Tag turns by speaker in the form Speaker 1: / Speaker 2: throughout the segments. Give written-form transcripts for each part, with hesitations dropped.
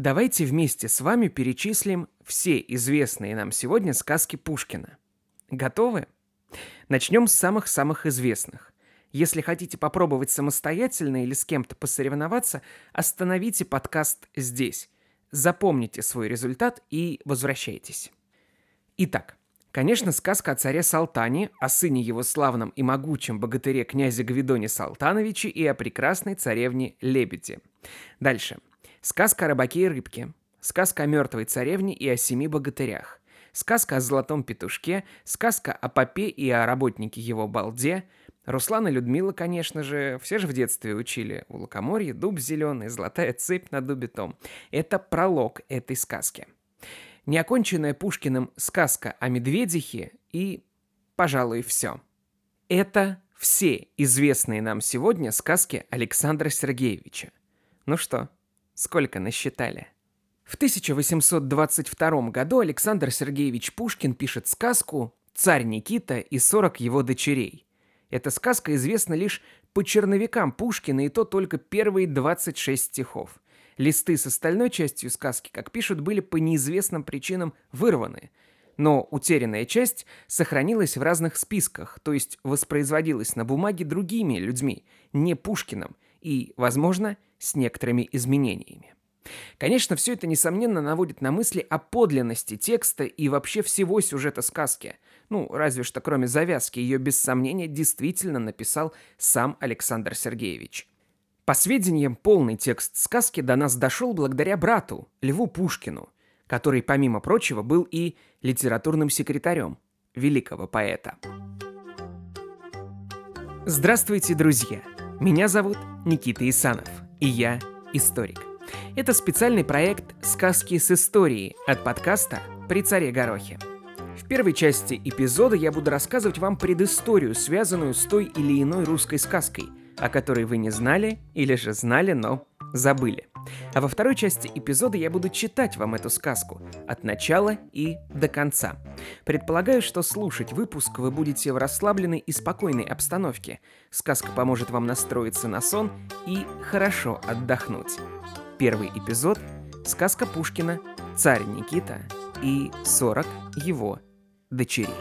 Speaker 1: Давайте вместе с вами перечислим все известные нам сегодня сказки Пушкина. Готовы? Начнем с самых-самых известных. Если хотите попробовать самостоятельно или с кем-то посоревноваться, остановите подкаст здесь. Запомните свой результат и возвращайтесь. Итак, конечно, сказка о царе Салтане, о сыне его славном и могучем богатыре князе Гвидоне Салтановиче и о прекрасной царевне Лебеде. Дальше. Сказка о рыбаке и рыбке. Сказка о мертвой царевне и о 7 богатырях. Сказка о золотом петушке. Сказка о попе и о работнике его балде. Руслан и Людмила, конечно же, все же в детстве учили у лукоморья дуб зеленый, золотая цепь на дубе том. Это пролог этой сказки. Неоконченная Пушкиным сказка о медведихе и, пожалуй, все. Это все известные нам сегодня сказки Александра Сергеевича. Ну что, сколько насчитали? В 1822 году Александр Сергеевич Пушкин пишет сказку «Царь Никита и 40 его дочерей». Эта сказка известна лишь по черновикам Пушкина, и то только первые 26 стихов. Листы с остальной частью сказки, как пишут, были по неизвестным причинам вырваны. Но утерянная часть сохранилась в разных списках, то есть воспроизводилась на бумаге другими людьми, не Пушкиным, и, возможно, с некоторыми изменениями. Конечно, все это, несомненно, наводит на мысли о подлинности текста и вообще всего сюжета сказки. Разве что кроме завязки, ее без сомнения действительно написал сам Александр Сергеевич. По сведениям, полный текст сказки до нас дошел благодаря брату, Льву Пушкину, который, помимо прочего, был и литературным секретарем великого поэта. Здравствуйте, друзья! Меня зовут Никита Исанов, и я историк. Это специальный проект «Сказки с историей» от подкаста «При царе Горохе». В первой части эпизода я буду рассказывать вам предысторию, связанную с той или иной русской сказкой, о которой вы не знали или же знали, но забыли. А во второй части эпизода я буду читать вам эту сказку от начала и до конца. Предполагаю, что слушать выпуск вы будете в расслабленной и спокойной обстановке. Сказка поможет вам настроиться на сон и хорошо отдохнуть. Первый эпизод – сказка Пушкина «Царь Никита и 40 его дочерей».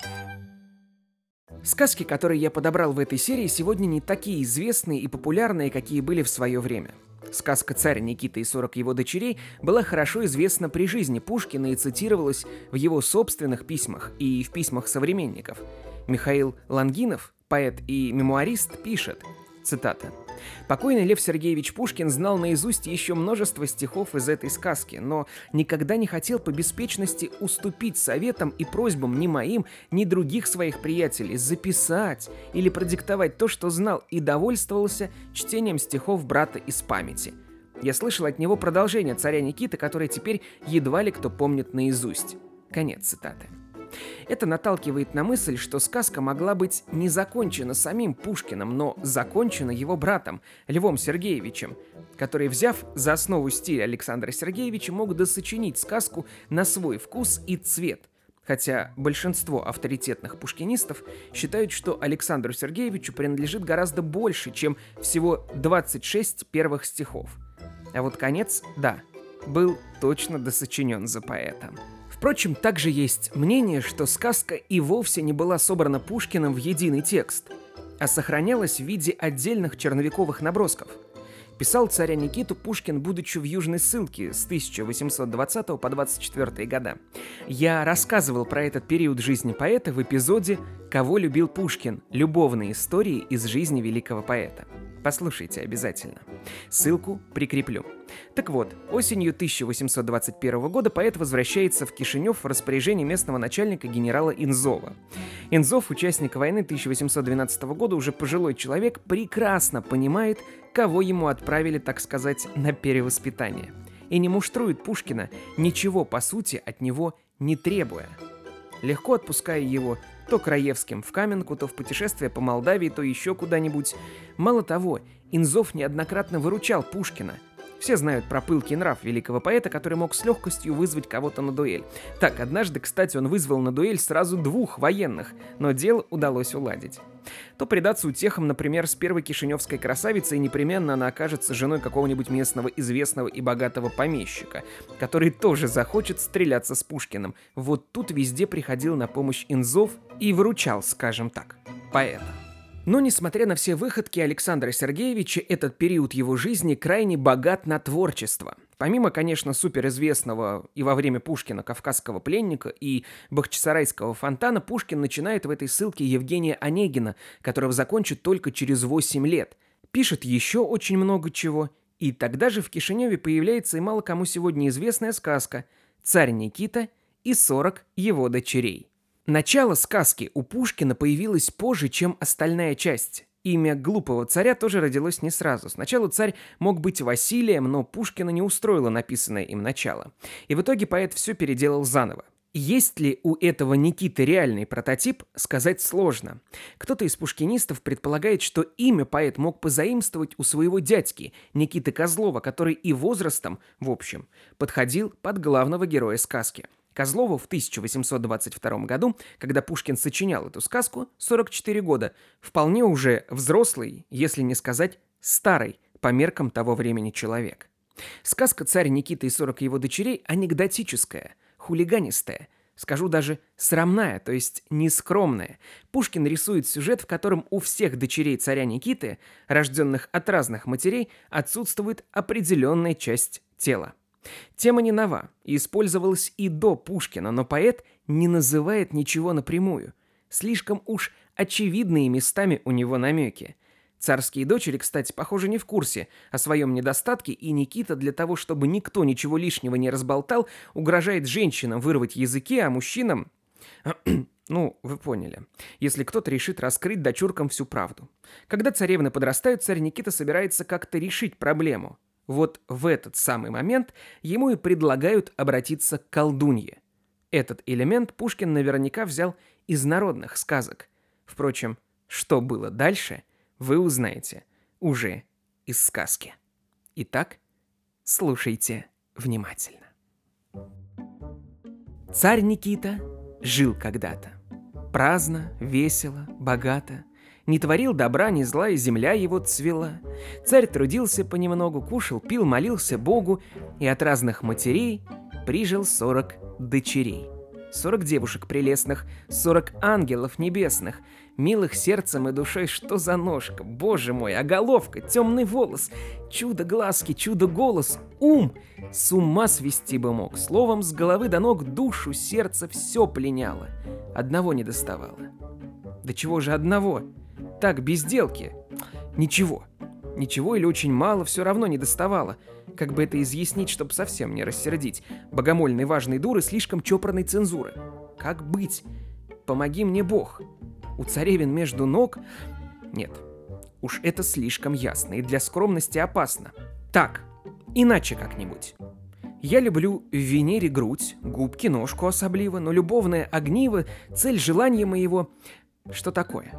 Speaker 1: Сказки, которые я подобрал в этой серии, сегодня не такие известные и популярные, какие были в свое время. Сказка «Царь Никита и 40 его дочерей» была хорошо известна при жизни Пушкина и цитировалась в его собственных письмах и в письмах современников. Михаил Лангинов, поэт и мемуарист, пишет, цитата, «Покойный Лев Сергеевич Пушкин знал наизусть еще множество стихов из этой сказки, но никогда не хотел по беспечности уступить советам и просьбам ни моим, ни других своих приятелей записать или продиктовать то, что знал, и довольствовался чтением стихов брата из памяти. Я слышал от него продолжение царя Никиты, которое теперь едва ли кто помнит наизусть». Конец цитаты. Это наталкивает на мысль, что сказка могла быть не закончена самим Пушкиным, но закончена его братом, Львом Сергеевичем, который, взяв за основу стиль Александра Сергеевича, мог досочинить сказку на свой вкус и цвет. Хотя большинство авторитетных пушкинистов считают, что Александру Сергеевичу принадлежит гораздо больше, чем всего 26 первых стихов. А вот конец, да, был точно досочинен за поэтом. Впрочем, также есть мнение, что сказка и вовсе не была собрана Пушкиным в единый текст, а сохранялась в виде отдельных черновиковых набросков. Писал царя Никиту Пушкин, будучи в южной ссылке с 1820 по 24 года. Я рассказывал про этот период жизни поэта в эпизоде «Кого любил Пушкин? Любовные истории из жизни великого поэта». Послушайте обязательно. Ссылку прикреплю. Так вот, осенью 1821 года поэт возвращается в Кишинев в распоряжении местного начальника генерала Инзова. Инзов, участник войны 1812 года, уже пожилой человек, прекрасно понимает, кого ему отправили, так сказать, на перевоспитание. И не муштрует Пушкина, ничего, по сути, от него не требуя. Легко отпуская его то к Раевским в Каменку, то в путешествие по Молдавии, то еще куда-нибудь. Мало того, Инзов неоднократно выручал Пушкина. Все знают про пылкий нрав великого поэта, который мог с легкостью вызвать кого-то на дуэль. Так, однажды, кстати, он вызвал на дуэль сразу 2 военных, но дело удалось уладить. То предаться утехам, например, с первой кишиневской красавицей, и непременно она окажется женой какого-нибудь местного известного и богатого помещика, который тоже захочет стреляться с Пушкиным. Вот тут везде приходил на помощь Инзов и выручал, скажем так, поэта. Но, несмотря на все выходки Александра Сергеевича, этот период его жизни крайне богат на творчество. Помимо, конечно, суперизвестного и во время Пушкина «Кавказского пленника» и «Бахчисарайского фонтана», Пушкин начинает в этой ссылке Евгения Онегина, которого закончит только через 8 лет. Пишет еще очень много чего. И тогда же в Кишиневе появляется и мало кому сегодня известная сказка «Царь Никита и 40 его дочерей». Начало сказки у Пушкина появилось позже, чем остальная часть. Имя глупого царя тоже родилось не сразу. Сначала царь мог быть Василием, но Пушкина не устроило написанное им начало. И в итоге поэт все переделал заново. Есть ли у этого Никиты реальный прототип, сказать сложно. Кто-то из пушкинистов предполагает, что имя поэт мог позаимствовать у своего дядьки, Никиты Козлова, который и возрастом, в общем, подходил под главного героя сказки. Козлову в 1822 году, когда Пушкин сочинял эту сказку, 44 года, вполне уже взрослый, если не сказать старый, по меркам того времени человек. Сказка «Царь Никита и 40 его дочерей» анекдотическая, хулиганистая, скажу даже срамная, то есть нескромная. Пушкин рисует сюжет, в котором у всех дочерей царя Никиты, рожденных от разных матерей, отсутствует определенная часть тела. Тема не нова и использовалась и до Пушкина, но поэт не называет ничего напрямую. Слишком уж очевидные местами у него намеки. Царские дочери, кстати, похоже, не в курсе о своем недостатке, и Никита для того, чтобы никто ничего лишнего не разболтал, угрожает женщинам вырвать языки, а мужчинам... Ну, вы поняли. Если кто-то решит раскрыть дочуркам всю правду. Когда царевны подрастают, царь Никита собирается как-то решить проблему. Вот в этот самый момент ему и предлагают обратиться к колдунье. Этот элемент Пушкин наверняка взял из народных сказок. Впрочем, что было дальше, вы узнаете уже из сказки. Итак, слушайте внимательно. Царь Никита жил когда-то. Праздно, весело, богато. Не творил добра, ни зла, и земля его цвела. Царь трудился понемногу, кушал, пил, молился Богу, и от разных матерей прижил 40 дочерей. 40 девушек прелестных, 40 ангелов небесных, милых сердцем и душой. Что за ножка, боже мой, а головка, темный волос, чудо глазки, чудо голос, ум. С ума свести бы мог, словом, с головы до ног душу, сердце все пленяло. Одного не доставало. Да чего же одного? Так, безделки. Ничего или очень мало, все равно не доставало. Как бы это изъяснить, чтобы совсем не рассердить богомольной важной дуры слишком чопорной цензуры? Как быть? Помоги мне Бог. У царевин между ног... Нет, уж это слишком ясно и для скромности опасно. Так, иначе как-нибудь. Я люблю в Венере грудь, губки, ножку особливо, но любовное огниво, цель желания моего... Что такое?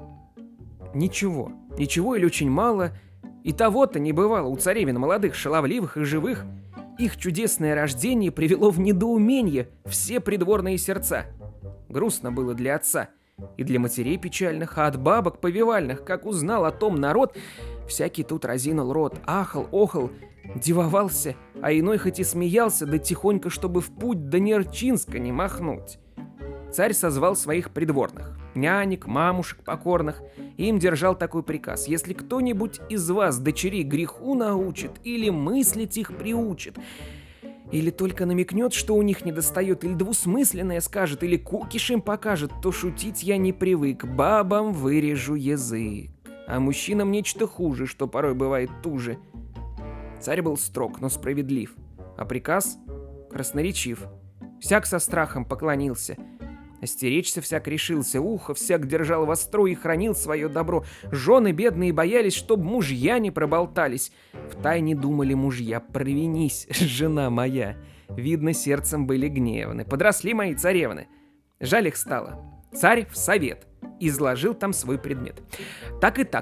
Speaker 1: Ничего или очень мало, и того-то не бывало у царевин молодых, шаловливых и живых. Их чудесное рождение привело в недоумение все придворные сердца. Грустно было для отца и для матерей печальных, а от бабок повивальных, как узнал о том народ, всякий тут разинул рот, ахал, охал, дивовался, а иной хоть и смеялся, да тихонько, чтобы в путь до Нерчинска не махнуть. Царь созвал своих придворных, нянек, мамушек покорных, и им держал такой приказ: если кто-нибудь из вас дочерей греху научит или мыслить их приучит, или только намекнет, что у них недостает, или двусмысленное скажет, или кукиш им покажет, то шутить я не привык, бабам вырежу язык, а мужчинам нечто хуже, что порой бывает туже. Царь был строг, но справедлив, а приказ красноречив. Всяк со страхом поклонился. Остеречься всяк решился, ухо всяк держал востро и хранил свое добро. Жены бедные боялись, чтоб мужья не проболтались. Втайне думали мужья: провинись, жена моя. Видно, сердцем были гневны. Подросли мои царевны. Жаль их стало. Царь в совет изложил там свой предмет. Так и так.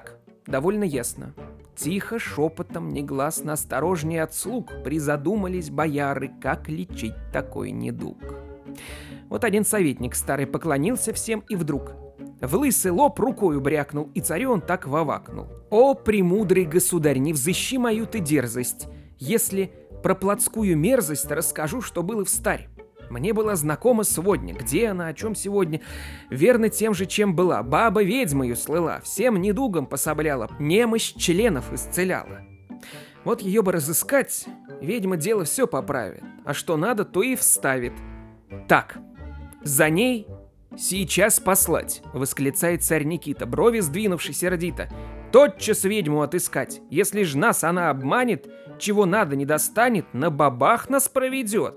Speaker 1: довольно ясно. Тихо, шепотом, негласно, осторожнее от слуг призадумались бояры, как лечить такой недуг. Вот один советник старый поклонился всем и вдруг в лысый лоб рукою брякнул, и царю он так вовакнул: «О, премудрый государь, не взыщи мою ты дерзость, если про плотскую мерзость расскажу, что было встарь. Мне была знакома сводня, где она, о чем сегодня, верно тем же, чем была. Баба ведьмою слыла, всем недугам пособляла, немощь членов исцеляла. Вот ее бы разыскать, ведьма дело все поправит, а что надо, то и вставит. Так, за ней сейчас послать», — восклицает царь Никита, брови сдвинувши сердито. «Тотчас ведьму отыскать. Если ж нас она обманет, чего надо не достанет, на бабах нас проведет.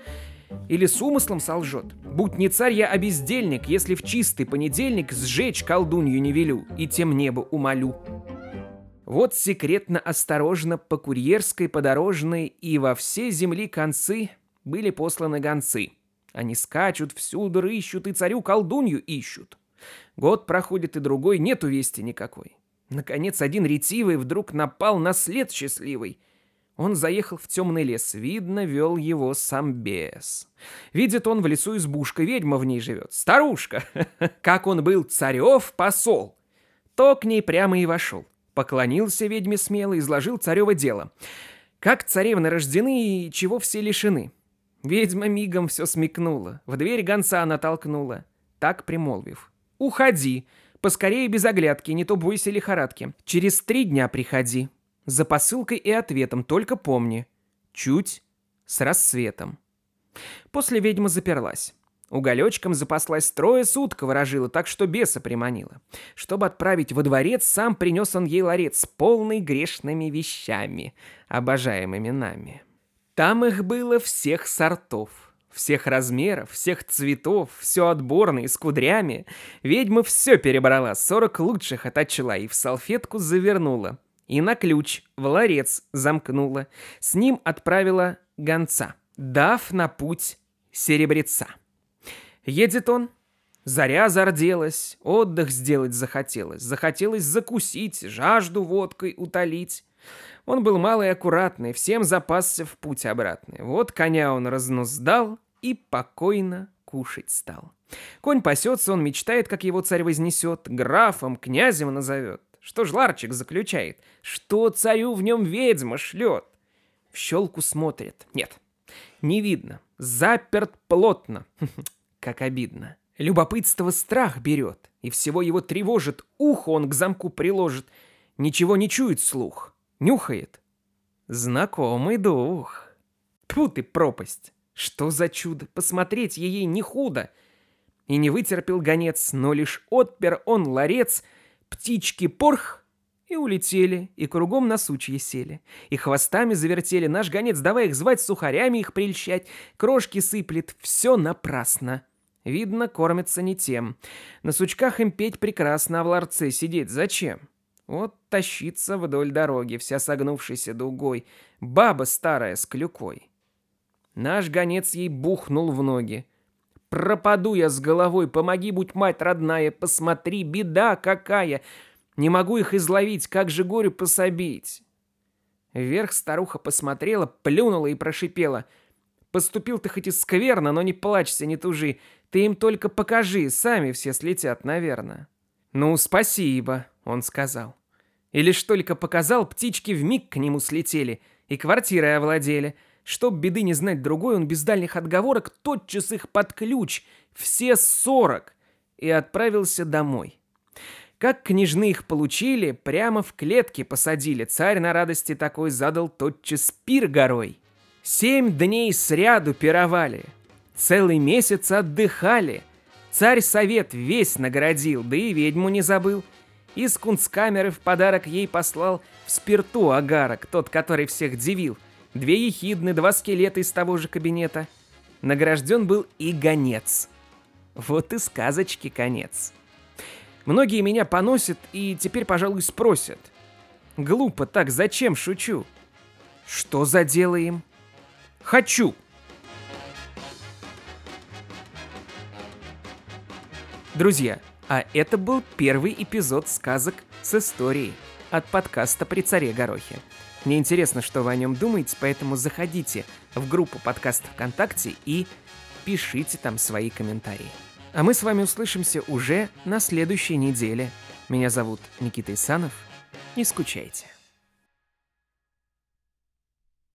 Speaker 1: Или с умыслом солжет. Будь не царь я, а бездельник, если в чистый понедельник сжечь колдунью не велю и тем небо умолю». Вот секретно, осторожно, по курьерской, подорожной и во все земли концы были посланы гонцы. Они скачут, всюду рыщут и царю колдунью ищут. Год проходит и другой, нету вести никакой. Наконец один ретивый вдруг напал на след счастливый. Он заехал в темный лес, видно, вел его сам бес. Видит он в лесу избушка, ведьма в ней живет, старушка. Как он был царев посол, то к ней прямо и вошел. Поклонился ведьме смело, изложил царево дело. Как царевны рождены и чего все лишены. Ведьма мигом все смекнула, в дверь гонца она толкнула, так примолвив: «Уходи, поскорее без оглядки, не то бойся лихорадки. Через 3 дня приходи. За посылкой и ответом, только помни, чуть с рассветом». После ведьма заперлась. Уголечком запаслась 3 суток ворожила, так что беса приманила. Чтобы отправить во дворец, сам принес он ей ларец, полный грешными вещами, обожаемыми нами. Там их было всех сортов, всех размеров, всех цветов, все отборно и с кудрями. Ведьма все перебрала, 40 лучших оточла и в салфетку завернула. И на ключ в ларец замкнула. С ним отправила гонца, дав на путь серебреца. Едет он, заря зарделась, отдых сделать захотелось. Захотелось закусить, жажду водкой утолить. Он был малый и аккуратный, всем запасся в путь обратный. Вот коня он разнуздал и покойно кушать стал. Конь пасется, он мечтает, как его царь вознесет, графом, князем назовет. Что ж ларчик заключает? Что царю в нем ведьма шлет? В щелку смотрит. Нет, не видно. Заперт плотно. Как обидно. Любопытство страх берет, и всего его тревожит. Ухо он к замку приложит. Ничего не чует слух. Нюхает. Знакомый дух. Тьфу ты, пропасть. Что за чудо? Посмотреть ей не худо. И не вытерпел гонец, но лишь отпер он ларец. Птички порх и улетели, и кругом на сучье сели. И хвостами завертели. Наш гонец, давай их звать, сухарями их прельщать. Крошки сыплет, все напрасно. Видно, кормятся не тем. На сучках им петь прекрасно, а в ларце сидеть зачем? Вот тащится вдоль дороги, вся согнувшейся дугой, баба старая с клюкой. Наш гонец ей бухнул в ноги. «Пропаду я с головой, помоги, будь мать родная, посмотри, беда какая! Не могу их изловить, как же горю пособить!» Вверх старуха посмотрела, плюнула и прошипела: «Поступил ты хоть и скверно, но не плачься, не тужи, ты им только покажи, сами все слетят, наверное». «Ну, спасибо», — он сказал. И лишь только показал, птички вмиг к нему слетели и квартирой овладели. Чтоб беды не знать другой, он без дальних отговорок тотчас их под ключ, все 40, и отправился домой. Как княжны их получили, прямо в клетки посадили. Царь на радости такой задал тотчас пир горой. 7 дней сряду пировали, целый месяц отдыхали. Царь совет весь наградил, да и ведьму не забыл. Из кунсткамеры в подарок ей послал в спирту агарок, тот, который всех дивил. 2 ехидны, 2 скелета из того же кабинета. Награжден был и гонец. Вот и сказочки конец. Многие меня поносят и теперь, пожалуй, спросят: глупо так, зачем шучу? Что за дело им? Хочу. Друзья, а это был первый эпизод сказок с историей. от подкаста «При царе Горохе». Мне интересно, что вы о нем думаете, поэтому заходите в группу подкаста ВКонтакте и пишите там свои комментарии. А мы с вами услышимся уже на следующей неделе. Меня зовут Никита Исанов. Не скучайте.